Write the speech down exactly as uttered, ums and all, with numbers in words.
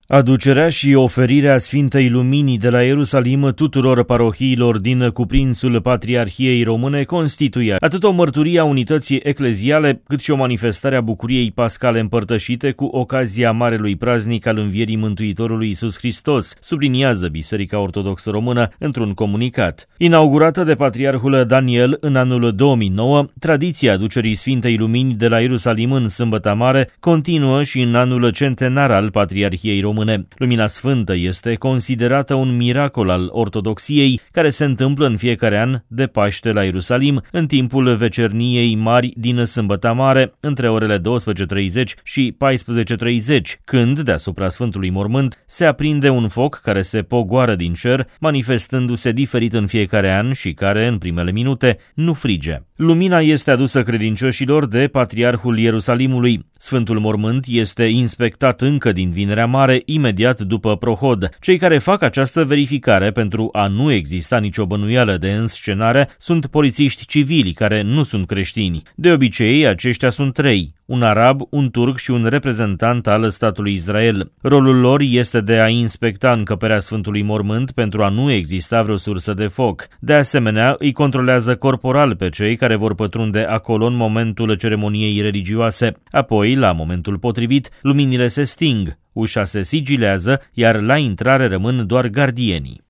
Aducerea și oferirea Sfintei Luminii de la Ierusalim tuturor parohiilor din cuprinsul Patriarhiei Române constituie atât o mărturie a unității ecleziale, cât și o manifestare a bucuriei pascale împărtășite cu ocazia marelui praznic al învierii Mântuitorului Iisus Hristos, subliniază Biserica Ortodoxă Română într-un comunicat. Inaugurată de Patriarhul Daniel în anul două mii nouă, tradiția aducerii Sfintei Lumini de la Ierusalim în Sâmbăta Mare continuă și în anul centenar al Patriarhiei Române. Lumina Sfântă este considerată un miracol al ortodoxiei care se întâmplă în fiecare an de Paște la Ierusalim, în timpul vecerniei mari din Sâmbăta Mare, între orele douăsprezece treizeci și paisprezece treizeci, când, deasupra Sfântului Mormânt, se aprinde un foc care se pogoară din cer, manifestându-se diferit în fiecare an și care, în primele minute, nu frige. Lumina este adusă credincioșilor de Patriarhul Ierusalimului. Sfântul Mormânt este inspectat încă din Vinerea Mare, imediat după prohod. Cei care fac această verificare pentru a nu exista nicio bănuială de înscenare sunt polițiști civili care nu sunt creștini. De obicei, aceștia sunt trei: un arab, un turc și un reprezentant al statului Israel. Rolul lor este de a inspecta încăperea Sfântului Mormânt pentru a nu exista vreo sursă de foc. De asemenea, îi controlează corporal pe cei care vor pătrunde acolo în momentul ceremoniei religioase. Apoi, la momentul potrivit, luminile se sting, ușa se sigilează, iar la intrare rămân doar gardienii.